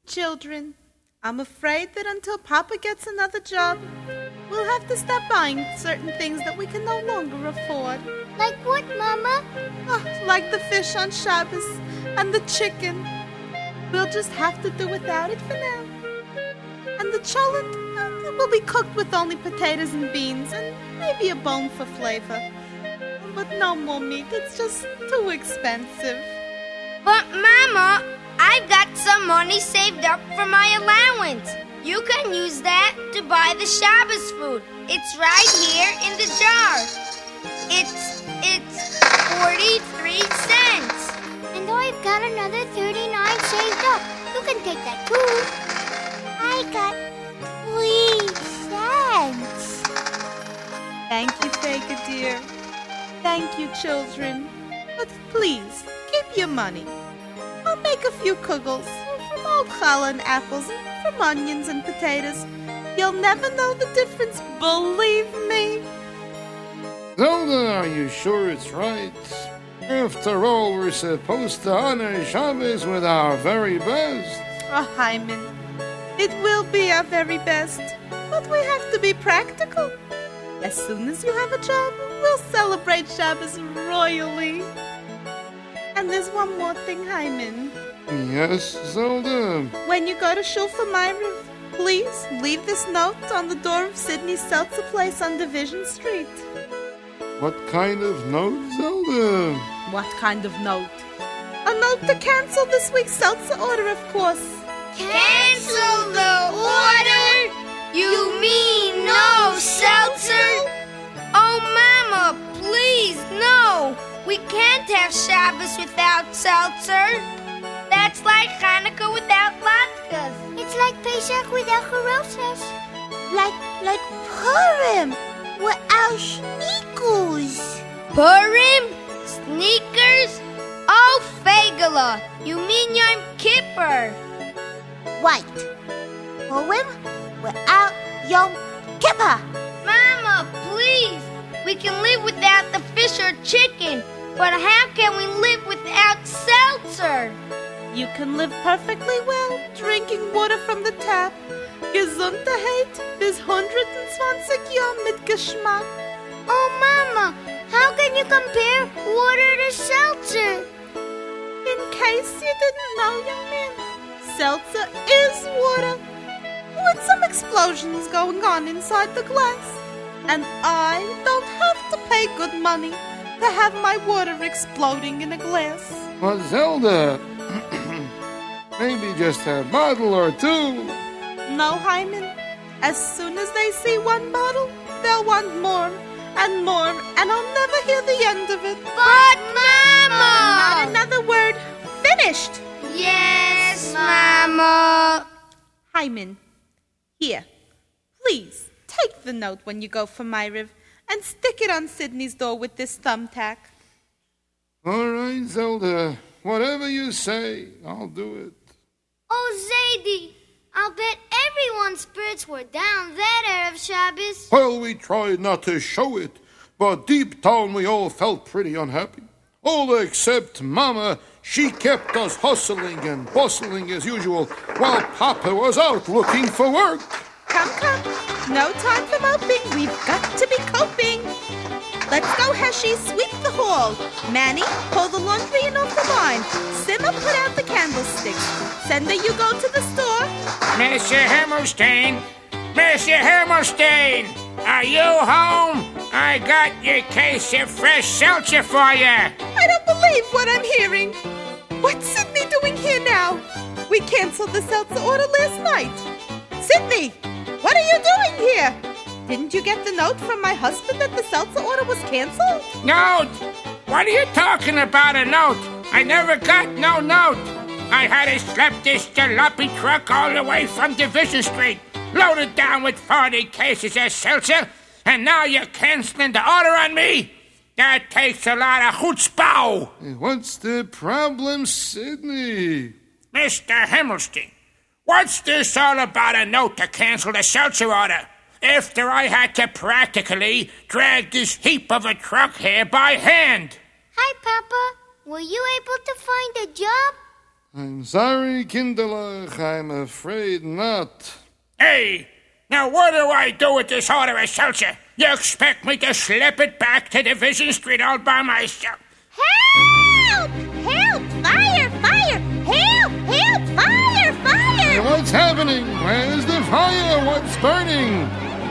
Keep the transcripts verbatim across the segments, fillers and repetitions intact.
Children, I'm afraid that until Papa gets another job, we'll have to stop buying certain things that we can no longer afford. Like what, Mama? Oh, like the fish on Shabbos and the chicken. We'll just have to do without it for now. And the cholent uh, will be cooked with only potatoes and beans and maybe a bone for flavor. But no more meat, it's just too expensive. But Mama, I've got some money saved up for my allowance. You can use that to buy the Shabbos food. It's right here in the jar. It's, it's forty-three cents. And I've got another thirty-nine saved up. You can take that too. I got three cents. Thank you, Fega dear. Thank you, children. But please, keep your money. I'll make a few kugels from old challah and apples and from onions and potatoes. You'll never know the difference, believe me. Zelda, are you sure it's right? After all, we're supposed to honor Shabbos with our very best. Oh, Hyman, it will be our very best, but we have to be practical. As soon as you have a job, we'll celebrate Shabbos royally. And there's one more thing, Hyman. Yes, Zelda? When you go to Shul for Ma'ariv, please leave this note on the door of Sydney's Seltzer Place on Division Street. What kind of note, Zelda? What kind of note? A note to cancel this week's Seltzer order, of course. Cancel the order? You mean no seltzer? Oh, Mama, please, no. We can't have Shabbos without seltzer. That's like Hanukkah without latkes. It's like Pesach without charosas. Like, like Purim without sneakers. Purim? Sneakers? Oh, Fegala, you mean Yom Kippur. Right. Purim without Yom Kippur. Mama, please. We can live without the fish or chicken, but how can we live without seltzer? You can live perfectly well drinking water from the tap. Gesundheit bis hundertzwanzig Jahr mit Geschmack. Oh, Mama, how can you compare water to seltzer? In case you didn't know, young man, seltzer is water with some explosions going on inside the glass. And I don't have to pay good money to have my water exploding in a glass. But Zelda, maybe just a bottle or two. No, Hyman. As soon as they see one bottle, they'll want more and more, and I'll never hear the end of it. But, Mama! Not another word. Finished. Yes, Mama. Hyman, here, please. Take the note when you go for Ma'ariv and stick it on Sydney's door with this thumbtack. All right, Zelda. Whatever you say, I'll do it. Oh, Zadie, I'll bet everyone's spirits were down that Erev Shabbos. Well, we tried not to show it, but deep down we all felt pretty unhappy. All except Mama. She kept us hustling and bustling as usual while Papa was out looking for work. Come, come. No time for moping. We've got to be coping. Let's go, Heshi. Sweep the hall. Manny, pull the laundry in off the line. Simma, put out the candlesticks. Sender, you go to the store. Mister Himmelstein, Mister Himmelstein, are you home? I got your case of fresh seltzer for you. I don't believe what I'm hearing. What's Sydney doing here now? We canceled the seltzer order last night. Sydney, what are you doing here? Didn't you get the note from my husband that the seltzer order was canceled? Note? What are you talking about, a note? I never got no note. I had to schlep this jalopy truck all the way from Division Street, loaded down with forty cases of seltzer, and now you're canceling the order on me? That takes a lot of chutzpah. What's the problem, Sydney? Mister Himmelstein, what's this all about a note to cancel the seltzer order? After I had to practically drag this heap of a truck here by hand. Hi, Papa. Were you able to find a job? I'm sorry, Kinderlach, I'm afraid not. Hey, now what do I do with this order of seltzer? You expect me to slip it back to Division Street all by myself? Help! Help! Fire! Fire! Help! Help! Fire! Fire! What's happening? Where's the fire? What's burning?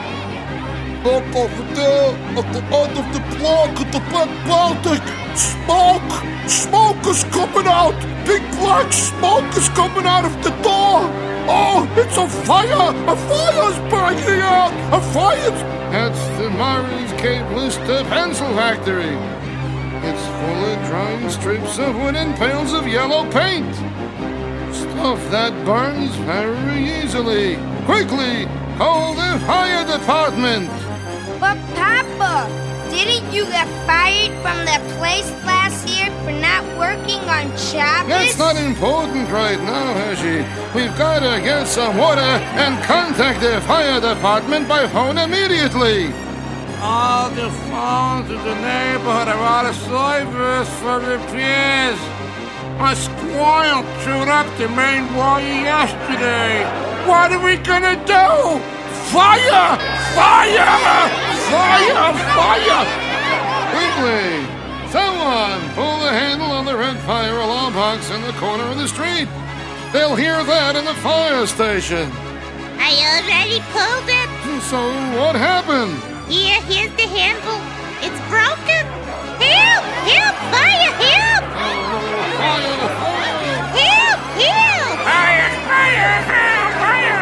Look over there at the end of the block at the Black Baltic. Smoke! Smoke is coming out! Big black smoke is coming out of the door! Oh, it's a fire! A fire's breaking out! A fire's... That's the Mars Cape Lister Pencil Factory. It's full of drying strips of wood and pails of yellow paint. Stuff that burns very easily. Quickly, call the fire department. But Papa, didn't you get fired from that place last year for not working on Shabbos? That's not important right now, Hershey. We've got to get some water and contact the fire department by phone immediately. All the phones in the neighborhood are out of service for repairs. A squirrel chewed up the main wire yesterday. What are we gonna do? Fire! Fire! Fire! Fire! Quickly! Someone pull the handle on the red fire alarm box in the corner of the street. They'll hear that in the fire station. I already pulled it. So what happened? Here, here's the handle. It's broken. Help! Help! Fire! Help! Oh, fire! Fire! Help! Help! Fire! Fire! Fire! Fire!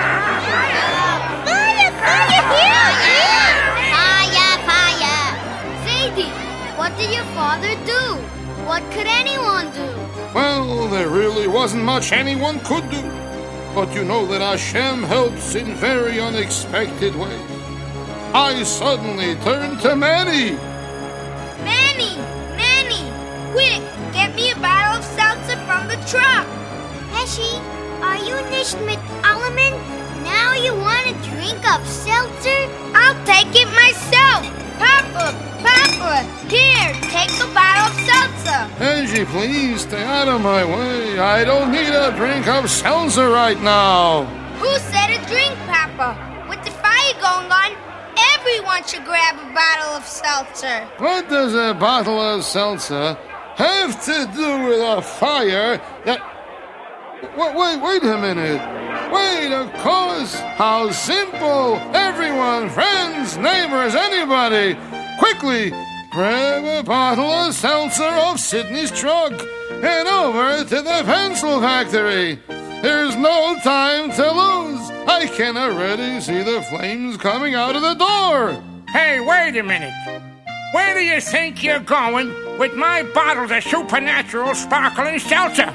Fire! Fire! Help! Help! Fire! Fire! Sadie, what did your father do? What could anyone do? Well, there really wasn't much anyone could do. But you know that Hashem helps in very unexpected ways. I suddenly turned to Manny. Manny! Manny! Quick! Get me a bottle of seltzer from the truck! Pesci, are you nicht mit Alleman? Now you want a drink of seltzer? I'll take it myself! Papa! Papa! Here, take a bottle of seltzer! Angie, please stay out of my way. I don't need a drink of seltzer right now. Who said a drink, Papa? With the fire going on, everyone should grab a bottle of seltzer. What does a bottle of seltzer have to do with a fire that... Wait, wait, wait a minute. Wait, of course. How simple. Everyone, friends, neighbors, anybody. Quickly, grab a bottle of seltzer off Sidney's truck and over to the pencil factory. There's no time to lose. I can already see the flames coming out of the door. Hey, wait a minute. Where do you think you're going with my bottles of supernatural sparkling seltzer?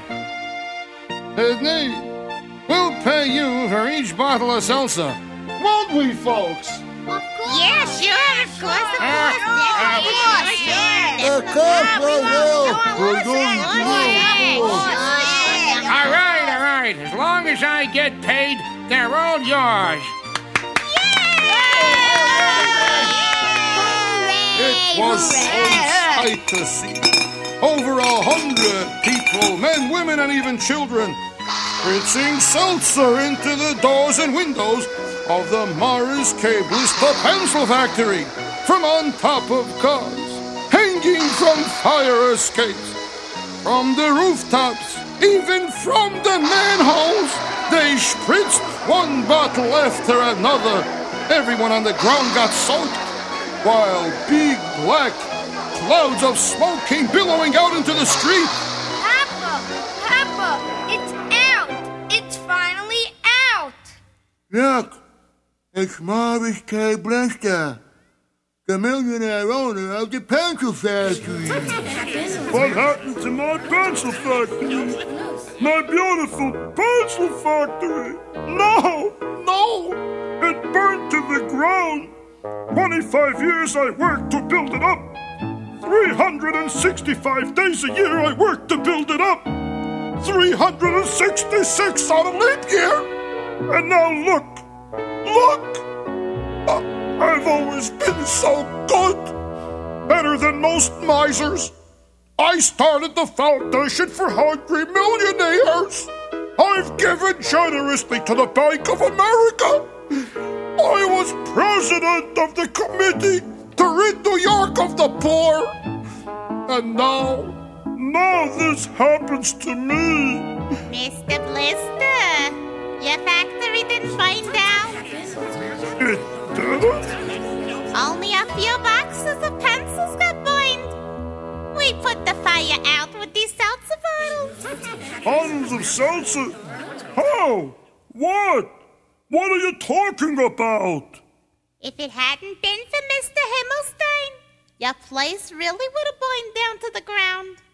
Sidney, we'll pay you for each bottle of seltzer. Won't we, folks? Of course. Yeah, sure, of course, of course. Of course, we will. We're going to do All right, all right. As long as I get paid, they're all yours. It was so tight to see. Over a hundred people, men, women, and even children, spritzing seltzer into the doors and windows of the Mars Cape Lister Pencil Factory, from on top of cars, hanging from fire escapes, from the rooftops, even from the manholes. They spritzed one bottle after another. Everyone on the ground got soaked, while big black clouds of smoke came billowing out into the street. Papa! Papa! It's out! It's finally out! Look, it's Morris K. Blister, the millionaire owner of the pencil factory. What happened to my pencil factory? My beautiful pencil factory! No! No! It burned to the ground! twenty-five years I worked to build it up! three hundred sixty-five days a year I worked to build it up! three hundred sixty-six on a leap year! And now look! Look! Uh, I've always been so good! Better than most misers! I started the Foundation for Hungry Millionaires. I've given generously to the Bank of America. I was president of the committee to rid New York of the poor. And now, now this happens to me. Mister Blister, your factory didn't find out. It didn't? Only a few boxes of pencils got burned. We put the fire out with these seltzer bottles. Bottles of seltzer? How? What? What are you talking about? If it hadn't been for Mister Himmelstein, your place really would have burned down to the ground.